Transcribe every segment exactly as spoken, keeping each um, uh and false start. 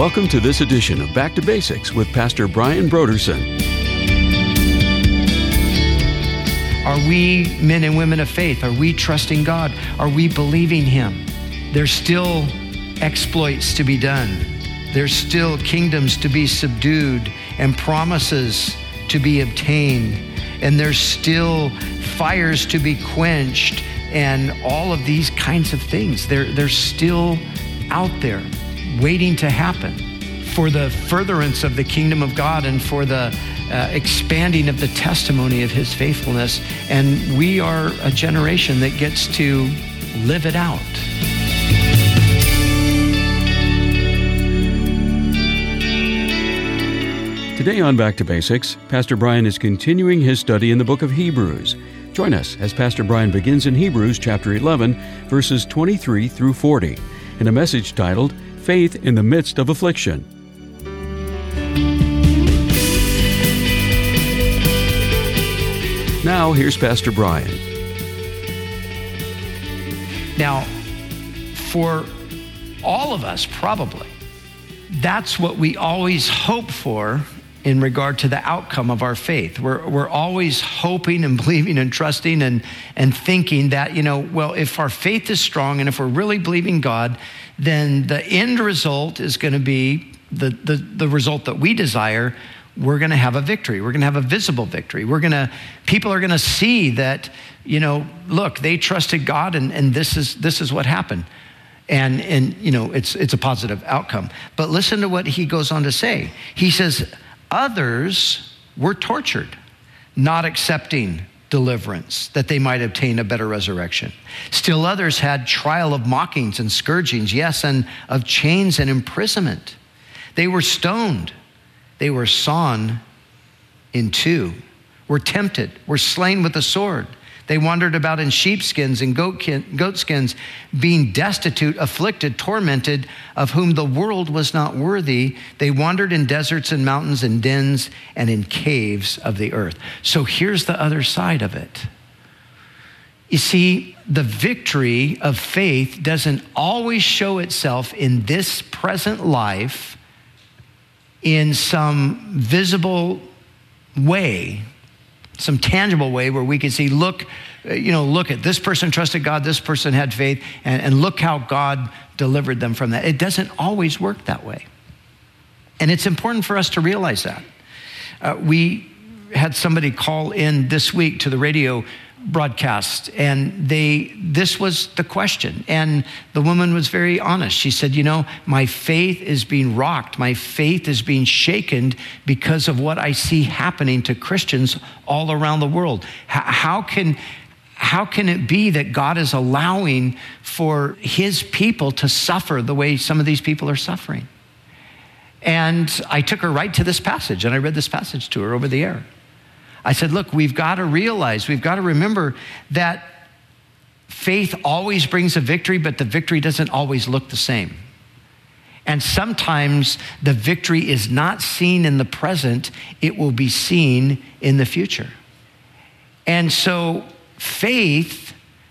Welcome to this edition of Back to Basics with Pastor Brian Brodersen. Are we men and women of faith? Are we trusting God? Are we believing Him? There's still exploits to be done. There's still kingdoms to be subdued and promises to be obtained. And there's still fires to be quenched and all of these kinds of things. They're, they're still out there waiting to happen for the furtherance of the kingdom of God and for the uh, expanding of the testimony of His faithfulness. And we are a generation that gets to live it out. Today on Back to Basics, Pastor Brian is continuing his study in the book of Hebrews. Join us as Pastor Brian begins in Hebrews chapter eleven, verses twenty-three through forty, in a message titled, Faith in the Midst of Affliction. Now, here's Pastor Brian. Now, for all of us, probably, that's what we always hope for in regard to the outcome of our faith. We're, we're always hoping and believing and trusting and, and thinking that, you know, well, if our faith is strong and if we're really believing God, then the end result is going to be the, the, the result that we desire. We're going to have a victory. We're going to have a visible victory. We're going to, people are going to see that, you know, look, they trusted God and, and this is, this is what happened. And, and, you know, it's, it's a positive outcome. But listen to what he goes on to say. He says, others were tortured, not accepting deliverance, that they might obtain a better resurrection. Still others had trial of mockings and scourgings, yes, and of chains and imprisonment. They were stoned. They were sawn in two, were tempted, were slain with the sword. They wandered about in sheepskins and goatskins, being destitute, afflicted, tormented, of whom the world was not worthy. They wandered in deserts and mountains and dens and in caves of the earth. So here's the other side of it. You see, the victory of faith doesn't always show itself in this present life in some visible way, some tangible way where we can see, look, you know, look at this person trusted God, this person had faith, and, and look how God delivered them from that. It doesn't always work that way. And it's important for us to realize that. Uh, we had somebody call in this week to the radio broadcast, and they, this was the question. And the woman was very honest. She said, you know, my faith is being rocked. My faith is being shaken because of what I see happening to Christians all around the world. H- how can, how can it be that God is allowing for His people to suffer the way some of these people are suffering? And I took her right to this passage, and I read this passage to her over the air. I said, look, we've got to realize, we've got to remember that faith always brings a victory, but the victory doesn't always look the same. And sometimes the victory is not seen in the present, it will be seen in the future. And so faith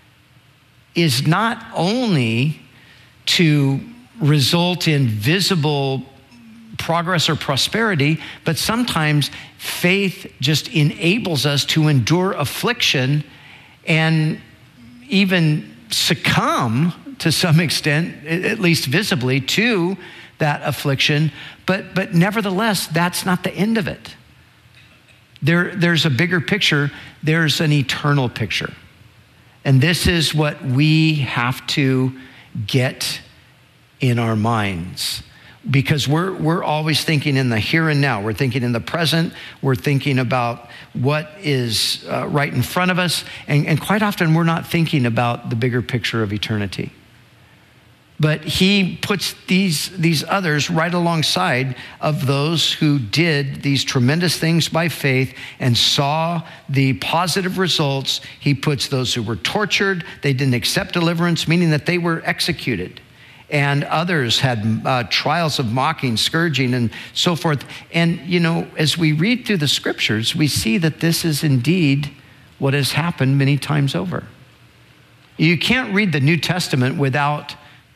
is not only to result in visible progress or prosperity, but sometimes faith just enables us to endure affliction and even succumb to some extent, at least visibly, to that affliction. But, but nevertheless, that's not the end of it. There, there's a bigger picture. There's an eternal picture. And this is what we have to get in our minds. Because we're we're always thinking in the here and now. We're thinking in the present. We're thinking about what is uh, right in front of us. And, and quite often we're not thinking about the bigger picture of eternity. But he puts these, these others right alongside of those who did these tremendous things by faith and saw the positive results. He puts those who were tortured. They didn't accept deliverance, meaning that they were executed. And others had uh, trials of mocking, scourging, and so forth. And, you know, as we read through the scriptures, we see that this is indeed what has happened many times over. You can't read the New Testament without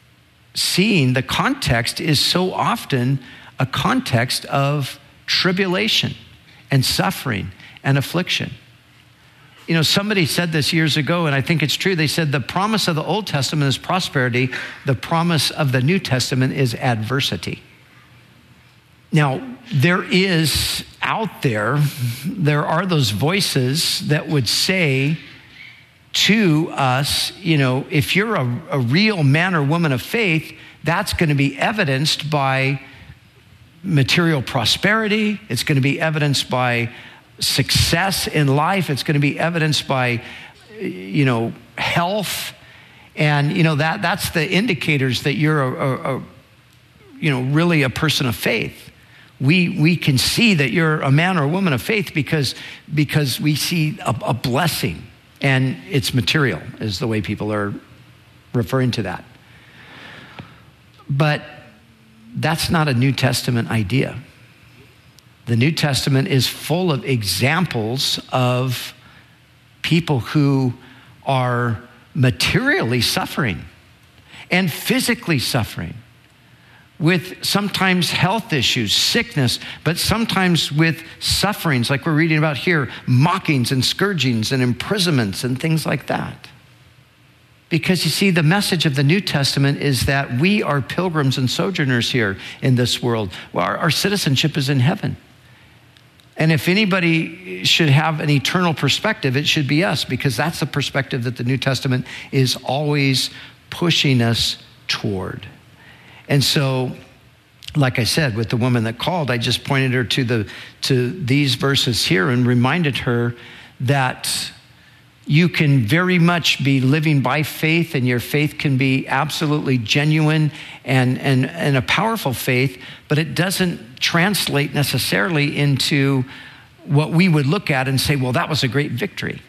seeing the context is so often a context of tribulation and suffering and affliction. You know, somebody said this years ago, and I think it's true. They said the promise of the Old Testament is prosperity. The promise of the New Testament is adversity. Now, there is out there, there are those voices that would say to us, you know, if you're a, a real man or woman of faith, that's going to be evidenced by material prosperity. It's going to be evidenced by success in life. It's going to be evidenced by, you know, health. And, you know, that that's the indicators that you're, a, a, a you know, really a person of faith. We we can see that you're a man or a woman of faith because, because we see a, a blessing, and it's material is the way people are referring to that. But that's not a New Testament idea. The New Testament is full of examples of people who are materially suffering and physically suffering with sometimes health issues, sickness, but sometimes with sufferings like we're reading about here, mockings and scourgings and imprisonments and things like that. Because you see, the message of the New Testament is that we are pilgrims and sojourners here in this world. Well, our, our citizenship is in heaven. And if anybody should have an eternal perspective, it should be us, because that's the perspective that the New Testament is always pushing us toward. And so, like I said, with the woman that called, I just pointed her to the to these verses here and reminded her that you can very much be living by faith, and your faith can be absolutely genuine and, and, and a powerful faith, but it doesn't translate necessarily into what we would look at and say, well, that was a great victory.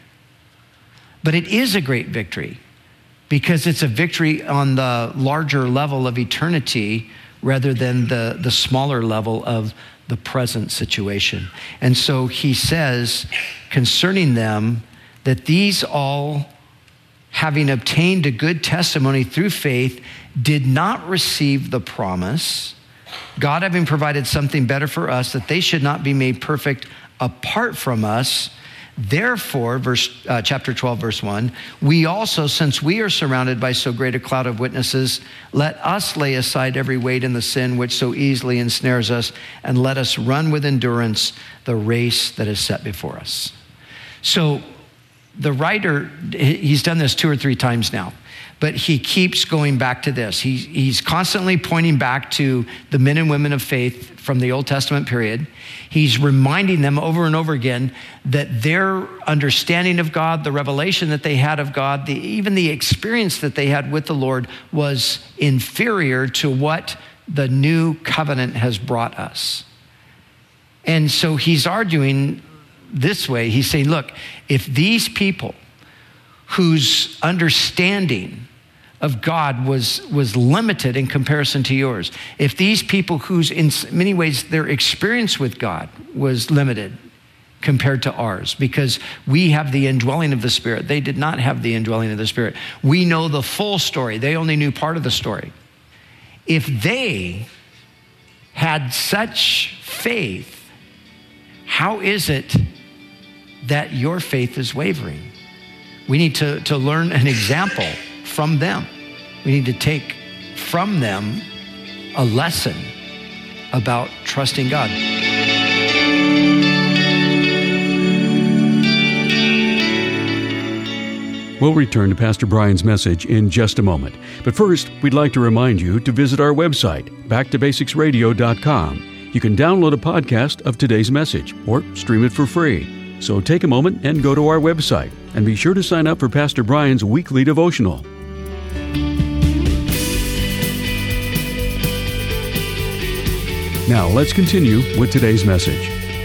But it is a great victory because it's a victory on the larger level of eternity rather than the, the smaller level of the present situation. And so he says concerning them, that these all, having obtained a good testimony through faith, did not receive the promise, God having provided something better for us, that they should not be made perfect apart from us. Therefore, verse uh, chapter twelve, verse one, we also, since we are surrounded by so great a cloud of witnesses, let us lay aside every weight and the sin which so easily ensnares us, and let us run with endurance the race that is set before us. So, the writer, he's done this two or three times now, but he keeps going back to this. He, he's constantly pointing back to the men and women of faith from the Old Testament period. He's reminding them over and over again that their understanding of God, the revelation that they had of God, the, even the experience that they had with the Lord was inferior to what the new covenant has brought us. And so he's arguing this way. He's saying, look, if these people whose understanding of God was, was limited in comparison to yours, if these people whose, in many ways, their experience with God was limited compared to ours, because we have the indwelling of the Spirit. They did not have the indwelling of the Spirit. We know the full story. They only knew part of the story. If they had such faith, how is it that your faith is wavering? We need to, to learn an example from them. We need to take from them a lesson about trusting God. We'll return to Pastor Brian's message in just a moment. But first, we'd like to remind you to visit our website, back to basics radio dot com. You can download a podcast of today's message or stream it for free. So take a moment and go to our website, and be sure to sign up for Pastor Brian's weekly devotional. Now let's continue with today's message.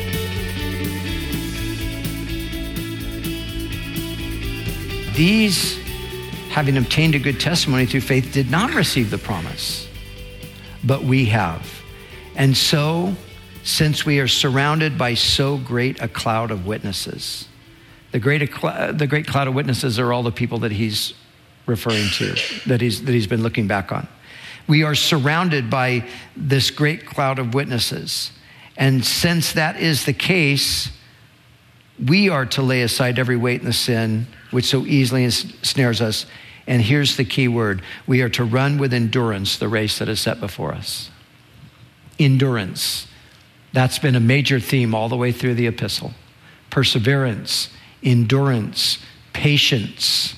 These, having obtained a good testimony through faith, did not receive the promise, but we have. And so, since we are surrounded by so great a cloud of witnesses. The great, the great cloud of witnesses are all the people that he's referring to, that he's, that he's been looking back on. We are surrounded by this great cloud of witnesses. And since that is the case, we are to lay aside every weight and the sin which so easily ensnares us. And here's the key word. We are to run with endurance the race that is set before us. Endurance. That's been a major theme all the way through the epistle. Perseverance, endurance, patience.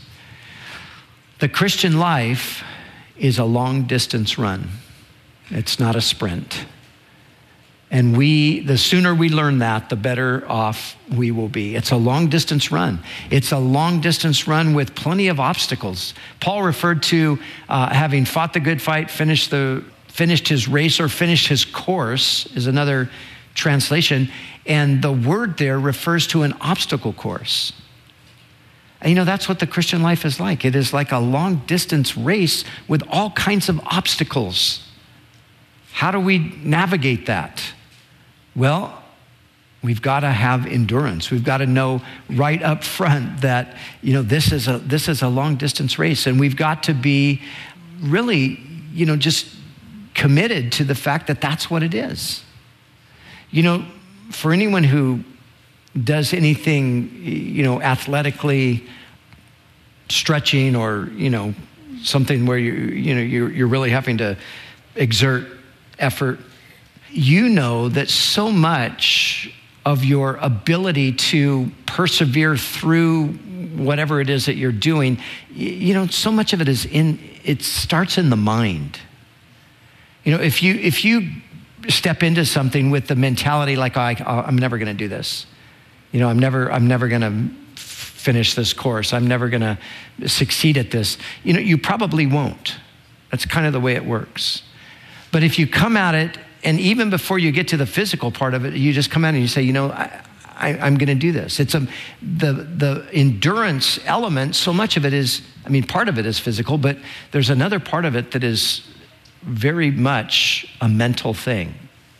The Christian life is a long distance run. It's not a sprint. And we, the sooner we learn that, the better off we will be. It's a long distance run. It's a long distance run with plenty of obstacles. Paul referred to uh, having fought the good fight, finished the finished his race, or finished his course is another translation. And the word there refers to an obstacle course. And you know, that's what the Christian life is like. It is like a long distance race with all kinds of obstacles. How do we navigate that? Well, we've got to have endurance. We've got to know right up front that, you know, this is a this is a long distance race, and we've got to be really, you know, just committed to the fact that that's what it is. You know, for anyone who does anything, you know, athletically stretching, or, you know, something where you you know you're you're really having to exert effort, you know that so much of your ability to persevere through whatever it is that you're doing, you know, so much of it is in, it starts in the mind. You know, if you if you step into something with the mentality like, oh, I, I'm never going to do this. You know, I'm never I'm never going to finish this course. I'm never going to succeed at this. You know, you probably won't. That's kind of the way it works. But if you come at it, and even before you get to the physical part of it, you just come out and you say, you know, I, I, I'm going to do this. It's a, the, the endurance element, so much of it is, I mean, part of it is physical, but there's another part of it that is very much a mental thing.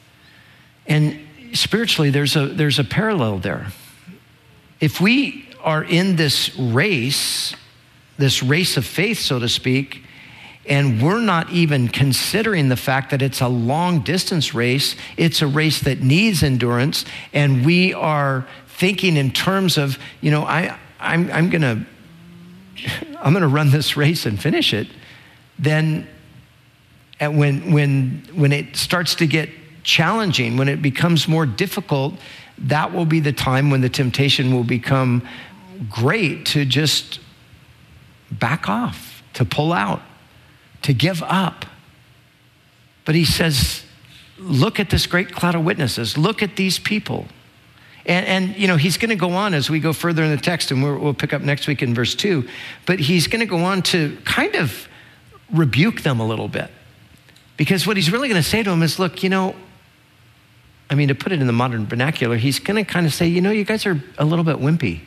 And spiritually, there's a, there's a parallel there. If we are in this race, this race of faith, so to speak, and we're not even considering the fact that it's a long distance race, it's a race that needs endurance, and we are thinking in terms of, you know, I, I'm, I'm gonna, I'm gonna run this race and finish it, then and when, when, when it starts to get challenging, when it becomes more difficult, that will be the time when the temptation will become great to just back off, to pull out, to give up. But he says, look at this great cloud of witnesses. Look at these people. And, and you know, he's going to go on as we go further in the text, and we'll, we'll pick up next week in verse two. But he's going to go on to kind of rebuke them a little bit. Because what he's really going to say to them is, look, you know, I mean, to put it in the modern vernacular, he's going to kind of say, you know, you guys are a little bit wimpy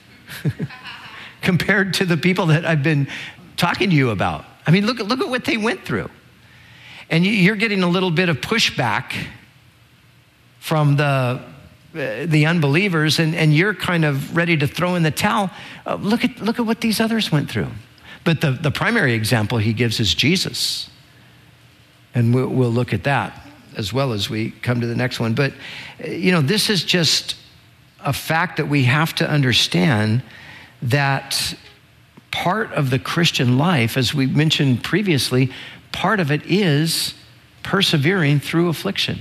compared to the people that I've been talking to you about. I mean, look, look at what they went through. And you're getting a little bit of pushback from the, uh, the unbelievers, and, and you're kind of ready to throw in the towel. Uh, look at, look at what these others went through. But the, the primary example he gives is Jesus. And we'll, we'll look at that as well as we come to the next one. But, you know, this is just a fact that we have to understand, that part of the Christian life, as we mentioned previously, part of it is persevering through affliction.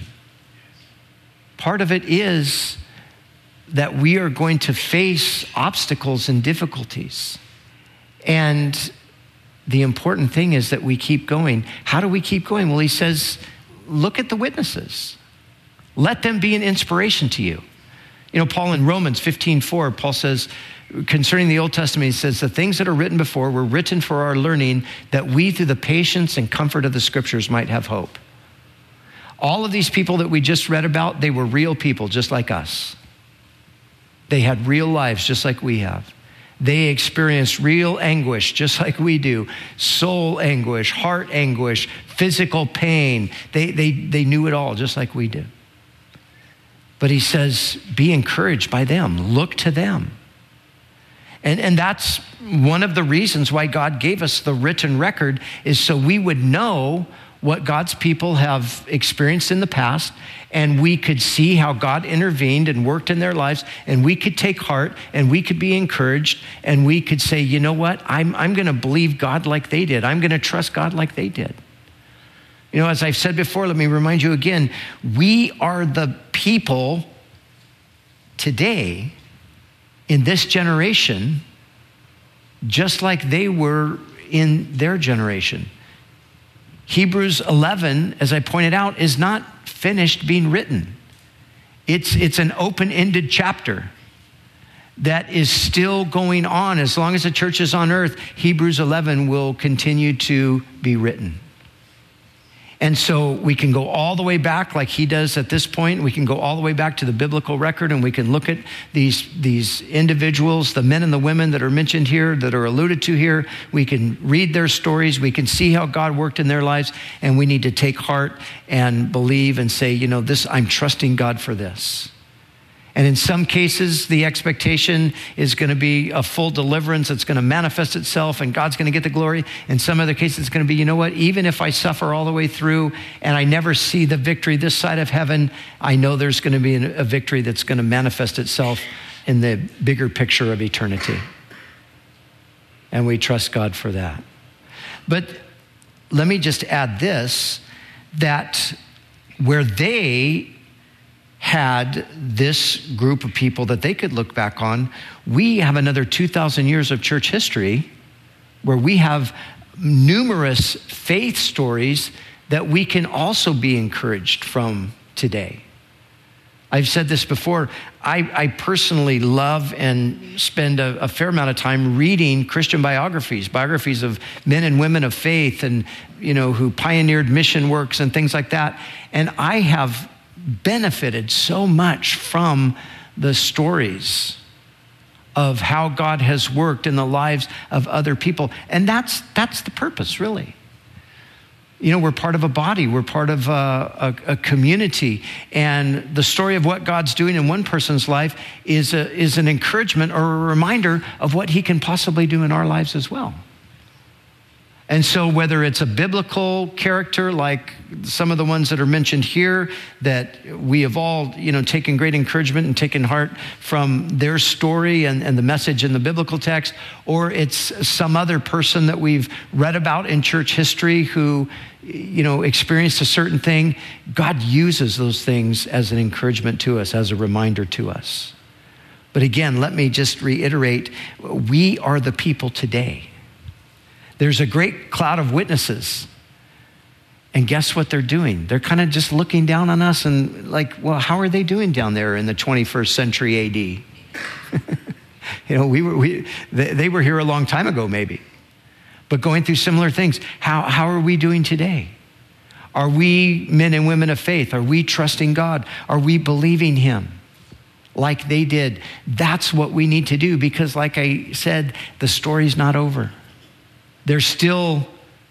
Part of it is that we are going to face obstacles and difficulties. And the important thing is that we keep going. How do we keep going? Well, he says, look at the witnesses. Let them be an inspiration to you. You know, Paul in Romans fifteen four, Paul says, concerning the Old Testament, he says, the things that are written before were written for our learning, that we through the patience and comfort of the scriptures might have hope. All of these people that we just read about, they were real people just like us. They had real lives just like we have. They experienced real anguish just like we do. Soul anguish, heart anguish, physical pain. They, they, they knew it all just like we do. But he says, be encouraged by them. Look to them. And, and that's one of the reasons why God gave us the written record, is so we would know what God's people have experienced in the past, and we could see how God intervened and worked in their lives, and we could take heart, and we could be encouraged, and we could say, you know what, I'm, I'm going to believe God like they did. I'm going to trust God like they did. You know, as I've said before, let me remind you again, we are the people today in this generation, just like they were in their generation. Hebrews eleven, as I pointed out, is not finished being written. It's, it's an open-ended chapter that is still going on. As long as the church is on earth, Hebrews eleven will continue to be written. And so we can go all the way back like he does at this point. We can go all the way back to the biblical record, and we can look at these, these individuals, the men and the women that are mentioned here, that are alluded to here. We can read their stories. We can see how God worked in their lives, and we need to take heart and believe and say, you know, this, I'm trusting God for this. And in some cases, the expectation is going to be a full deliverance. It's going to manifest itself and God's going to get the glory. In some other cases, it's going to be, you know what, even if I suffer all the way through and I never see the victory this side of heaven, I know there's going to be a victory that's going to manifest itself in the bigger picture of eternity. And we trust God for that. But let me just add this, that where they had this group of people that they could look back on, we have another two thousand years of church history where we have numerous faith stories that we can also be encouraged from today. I've said this before, I, I personally love and spend a, a fair amount of time reading Christian biographies, biographies of men and women of faith and, you know, who pioneered mission works and things like that. And I have benefited so much from the stories of how God has worked in the lives of other people. And that's that's the purpose, really. You know, we're part of a body. We're part of a, a, a community. And the story of what God's doing in one person's life is, a, is an encouragement or a reminder of what he can possibly do in our lives as well. And so whether it's a biblical character like some of the ones that are mentioned here that we have all, you know, taken great encouragement and taken heart from their story and, and the message in the biblical text, or it's some other person that we've read about in church history who, you know, experienced a certain thing, God uses those things as an encouragement to us, as a reminder to us. But again, let me just reiterate, we are the people today. There's a great cloud of witnesses. And guess what they're doing? They're kind of just looking down on us and like, well, how are they doing down there in the twenty-first century A D? You know, we were we they, they were here a long time ago, maybe. But going through similar things, how, how are we doing today? Are we men and women of faith? Are we trusting God? Are we believing him like they did? That's what we need to do, because like I said, the story's not over. There's still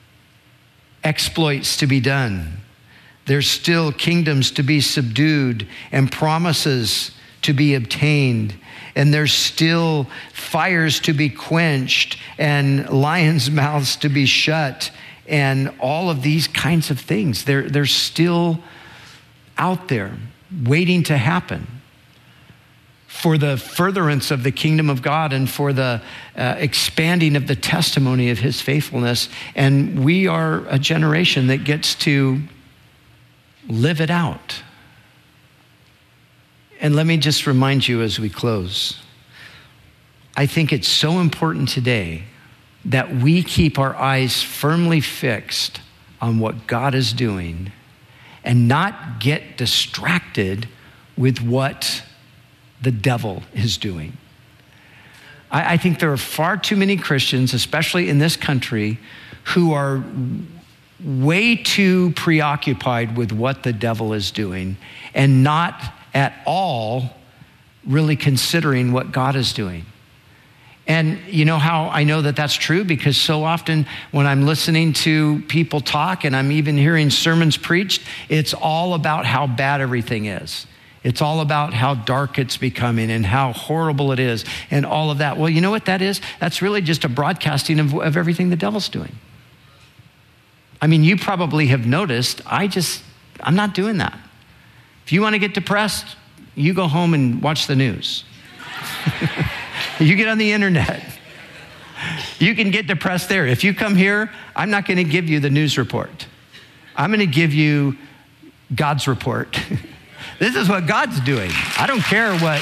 exploits to be done. There's still kingdoms to be subdued and promises to be obtained. And there's still fires to be quenched and lions' mouths to be shut and all of these kinds of things. They're, they're still out there waiting to happen for the furtherance of the kingdom of God and for the uh, expanding of the testimony of his faithfulness. And we are a generation that gets to live it out. And let me just remind you as we close, I think it's so important today that we keep our eyes firmly fixed on what God is doing and not get distracted with what the devil is doing. I, I think there are far too many Christians, especially in this country, who are way too preoccupied with what the devil is doing and not at all really considering what God is doing. And you know how I know that that's true? Because so often when I'm listening to people talk and I'm even hearing sermons preached, it's all about how bad everything is. It's all about how dark it's becoming and how horrible it is and all of that. Well, you know what that is? That's really just a broadcasting of, of everything the devil's doing. I mean, you probably have noticed, I just, I'm not doing that. If you want to get depressed, you go home and watch the news. You get on the internet. You can get depressed there. If you come here, I'm not going to give you the news report. I'm going to give you God's report. This is what God's doing. I don't care what,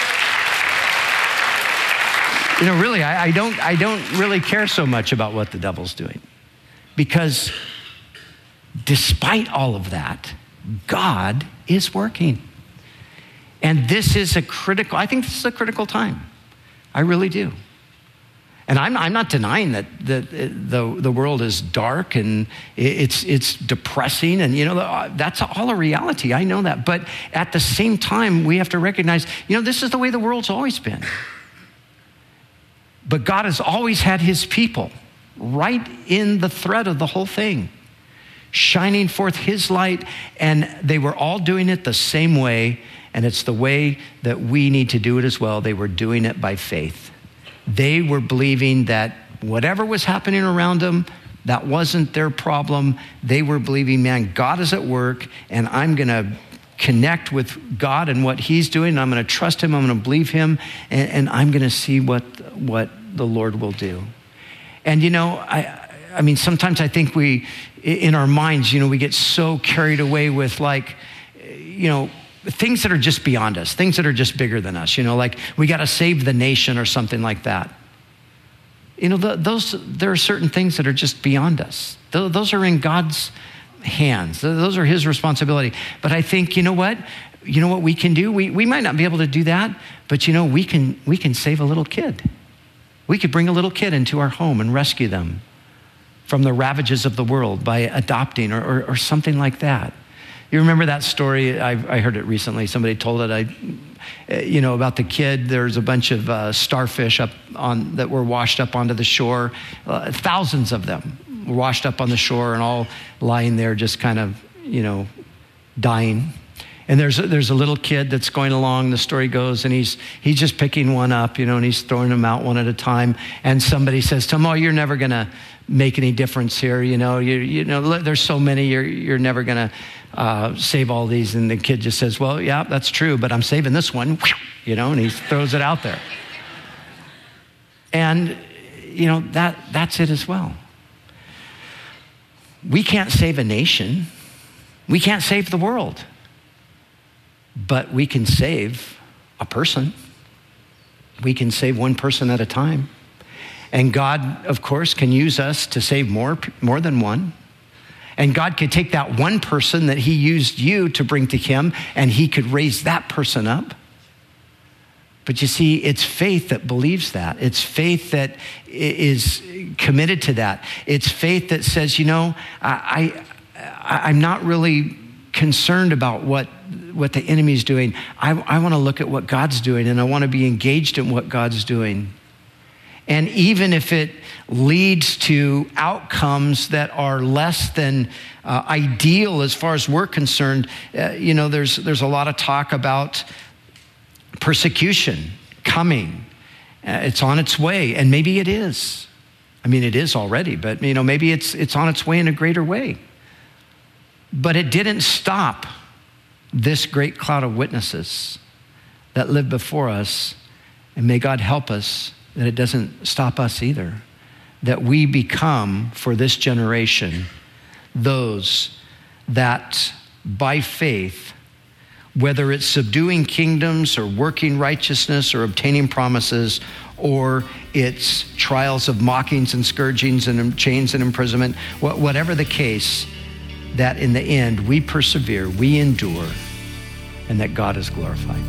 you know, really, I, I don't, I don't really care so much about what the devil's doing. Because despite all of that, God is working. And this is a critical, I think this is a critical time. I really do. And I'm, I'm not denying that the, the, the world is dark and it's, it's depressing, and you know, that's all a reality. I know that. But at the same time, we have to recognize, you know, this is the way the world's always been. But God has always had his people right in the thread of the whole thing, shining forth his light, and they were all doing it the same way, and it's the way that we need to do it as well. They were doing it by faith. They were believing that whatever was happening around them, that wasn't their problem. They were believing, man, God is at work, and I'm going to connect with God and what he's doing, and I'm going to trust him, I'm going to believe him, and, and I'm going to see what, what the Lord will do. And, you know, I, I mean, sometimes I think we, in our minds, you know, we get so carried away with, like, you know, things that are just beyond us, things that are just bigger than us, you know, like we got to save the nation or something like that. You know, the, those, there are certain things that are just beyond us. Th- those are in God's hands. Th- those are his responsibility. But I think, you know what, you know what we can do? We, we might not be able to do that, but you know, we can, we can save a little kid. We could bring a little kid into our home and rescue them from the ravages of the world by adopting or, or, or something like that. You remember that story? I, I heard it recently. Somebody told it. I, you know, about the kid. There's a bunch of uh, starfish up on that were washed up onto the shore. Uh, thousands of them were washed up on the shore and all lying there, just kind of, you know, dying. And there's a, there's a little kid that's going along. The story goes, and he's he's just picking one up, you know, and he's throwing them out one at a time. And somebody says to him, "Oh, you're never gonna make any difference here. You know, you you know, there's so many. You're you're never gonna." Uh, save all these. And the kid just says, well, yeah, that's true, but I'm saving this one, you know, and he throws it out there. And, you know, that that's it as well. We can't save a nation. We can't save the world. But we can save a person. We can save one person at a time. And God, of course, can use us to save more, more than one. And God could take that one person that he used you to bring to him, and he could raise that person up. But you see, it's faith that believes that. It's faith that is committed to that. It's faith that says, you know, I, I, I'm not really concerned about what, what the enemy's doing. I, I want to look at what God's doing, and I want to be engaged in what God's doing. And even if it leads to outcomes that are less than uh, ideal as far as we're concerned, uh, you know, there's there's a lot of talk about persecution coming. Uh, it's on its way, and maybe it is. I mean, it is already, but you know, maybe it's it's on its way in a greater way. But it didn't stop this great cloud of witnesses that lived before us, and may God help us that it doesn't stop us either, that we become, for this generation, those that by faith, whether it's subduing kingdoms or working righteousness or obtaining promises, or it's trials of mockings and scourgings and chains and imprisonment, whatever the case, that in the end we persevere, we endure, and that God is glorified.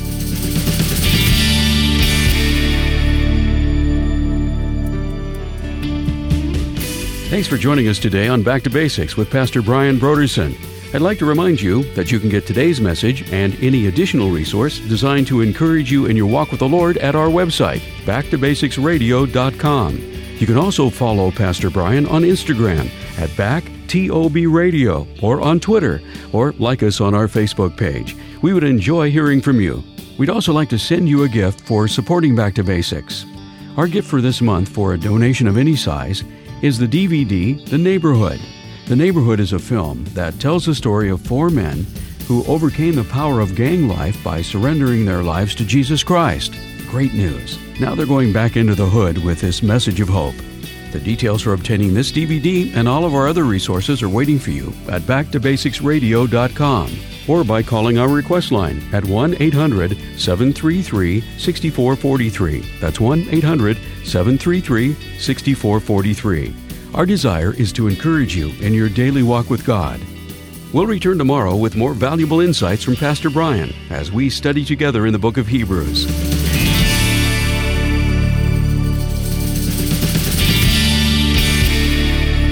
Thanks for joining us today on Back to Basics with Pastor Brian Brodersen. I'd like to remind you that you can get today's message and any additional resource designed to encourage you in your walk with the Lord at our website, back to basics radio dot com. You can also follow Pastor Brian on Instagram at back T O B Radio, or on Twitter, or like us on our Facebook page. We would enjoy hearing from you. We'd also like to send you a gift for supporting Back to Basics. Our gift for this month, for a donation of any size, is the D V D, The Neighborhood. The Neighborhood is a film that tells the story of four men who overcame the power of gang life by surrendering their lives to Jesus Christ. Great news. Now they're going back into the hood with this message of hope. The details for obtaining this D V D and all of our other resources are waiting for you at back to basics radio dot com or by calling our request line at one eight hundred seven three three six four four three. That's one eight hundred seven three three six four four three. Our desire is to encourage you in your daily walk with God. We'll return tomorrow with more valuable insights from Pastor Brian as we study together in the book of Hebrews.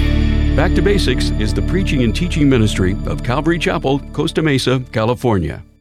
Back to Basics is the preaching and teaching ministry of Calvary Chapel, Costa Mesa, California.